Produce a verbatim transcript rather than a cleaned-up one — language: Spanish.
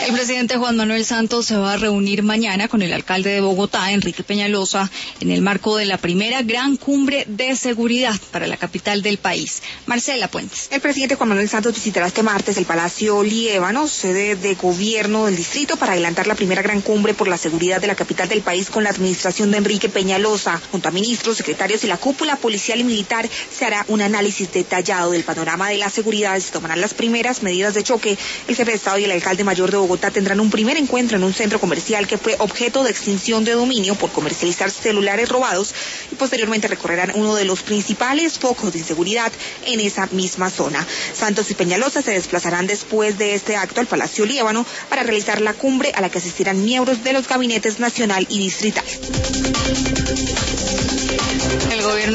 El presidente Juan Manuel Santos se va a reunir mañana con el alcalde de Bogotá, Enrique Peñalosa, en el marco de la primera gran cumbre de seguridad para la capital del país. Marcela Puentes. El presidente Juan Manuel Santos visitará este martes el Palacio Líbano, sede de gobierno del distrito, para adelantar la primera gran cumbre por la seguridad de la capital del país con la administración de Enrique Peñalosa. Junto a ministros, secretarios y la cúpula policial y militar se hará un análisis detallado del panorama de la seguridad y se tomarán las primeras medidas de choque. El jefe de Estado y el alcalde mayor de Bogotá tendrán un primer encuentro en un centro comercial que fue objeto de extinción de dominio por comercializar celulares robados y posteriormente recorrerán uno de los principales focos de inseguridad en esa misma zona. Santos y Peñalosa se desplazarán después de este acto al Palacio Líbano para realizar la cumbre a la que asistirán miembros de los gabinetes nacional y distrital. El gobierno